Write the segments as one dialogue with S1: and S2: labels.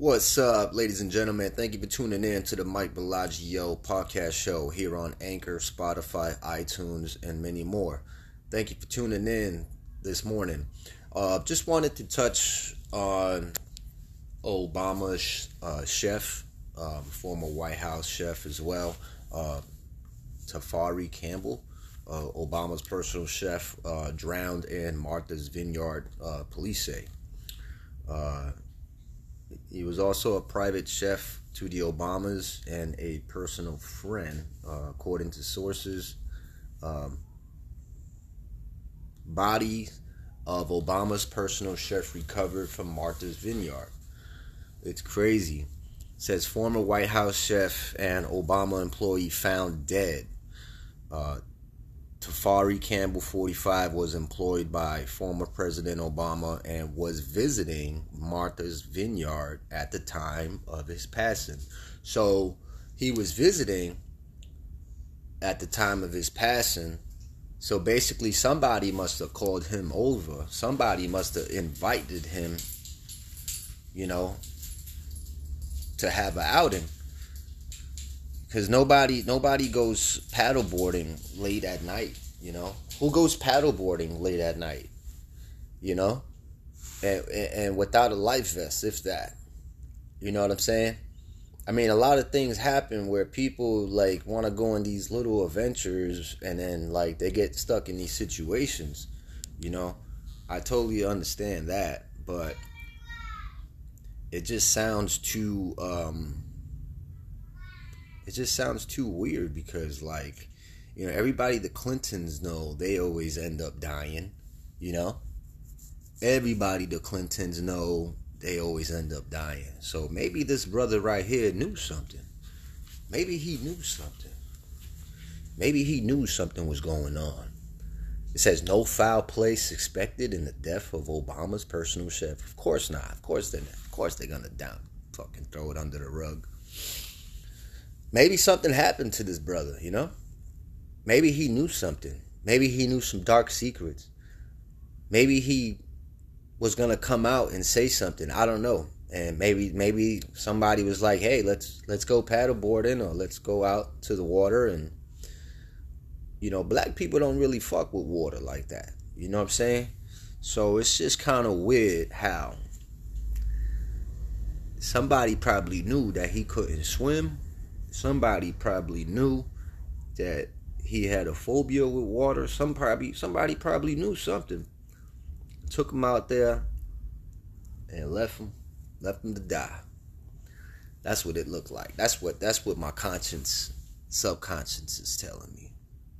S1: What's up, ladies and gentlemen? Thank you for tuning in to the Mike Bellagio podcast show here on Anchor, Spotify, iTunes, and many more. Thank you for tuning in this morning. Just wanted to touch on Obama's chef, former White House chef as well, Tafari Campbell, Obama's personal chef, drowned in Martha's Vineyard, police say. He was also a private chef to the Obamas and a personal friend, according to sources. Body of Obama's personal chef recovered from Martha's Vineyard. It's crazy. It says former White House chef and Obama employee found dead. Tafari Campbell, 45, was employed by former President Obama and was visiting Martha's Vineyard at the time of his passing. So he was visiting at the time of his passing. So basically somebody must have called him over. Somebody must have invited him, to have an outing. Because nobody goes paddleboarding late at night, Who goes paddleboarding late at night, And without a life vest, if that. You know what I'm saying? I mean, a lot of things happen where people, want to go on these little adventures and then, they get stuck in these situations, I totally understand that, but it just sounds too... It just sounds too weird because, everybody the Clintons know, they always end up dying, Everybody the Clintons know, they always end up dying. So maybe this brother right here knew something. Maybe he knew something. Maybe he knew something was going on. It says no foul play expected in the death of Obama's personal chef. Of course not. Of course they're not. Of course they're going to fucking throw it under the rug. Maybe something happened to this brother, Maybe he knew something. Maybe he knew some dark secrets. Maybe he was going to come out and say something. I don't know. And maybe somebody was like, hey, let's go paddleboarding or let's go out to the water. And, black people don't really fuck with water like that. You know what I'm saying? So it's just kind of weird how somebody probably knew that he couldn't swim. Somebody probably knew that he had a phobia with water. Somebody probably knew something. Took him out there and left him to die. That's what it looked like. That's what my subconscious is telling me.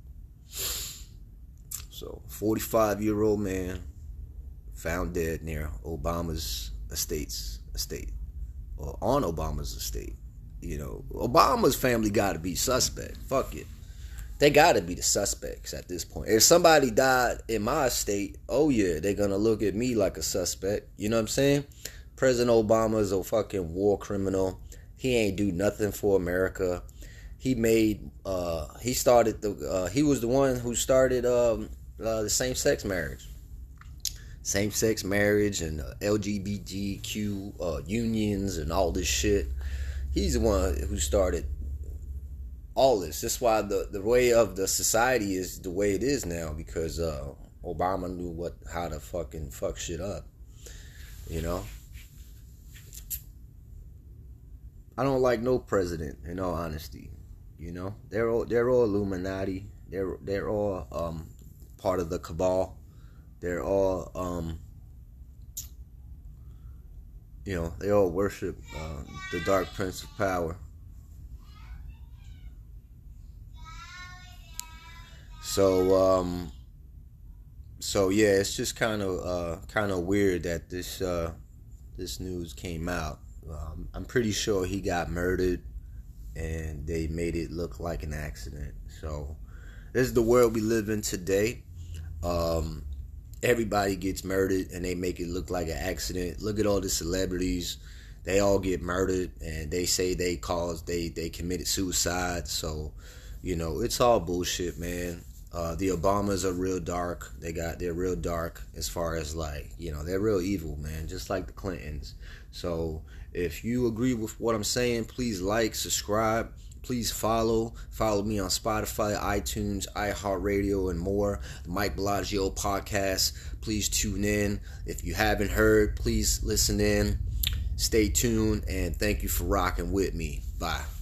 S1: So, 45-year-old man found dead near Obama's estate, or on Obama's estate. Obama's family got to be suspect. Fuck it. They got to be the suspects at this point. If somebody died in my state, oh yeah, they're going to look at me like a suspect. You know what I'm saying? President Obama's a fucking war criminal. He ain't do nothing for America. He was the one who started the same-sex marriage. Same-sex marriage and LGBTQ unions and all this shit. He's the one who started all this. That's why the way of the society is the way it is now, because Obama knew how to fucking fuck shit up. I don't like no president, in all honesty. They're all Illuminati. They're all part of the cabal. They're all they all worship the Dark Prince of Power. So yeah, it's just kind of weird that this news came out. I'm pretty sure he got murdered, and they made it look like an accident. So this is the world we live in today. Everybody gets murdered and they make it look like an accident. Look at all the celebrities. They all get murdered and they say they committed suicide. So, it's all bullshit, man. The Obamas are real dark. They're real dark as far as they're real evil, man, just like the Clintons. So if you agree with what I'm saying, please like, subscribe, please follow me on Spotify, iTunes, iHeartRadio, and more. The Mike Bellagio podcast. Please tune in. If you haven't heard, please listen in. Stay tuned, and thank you for rocking with me. Bye.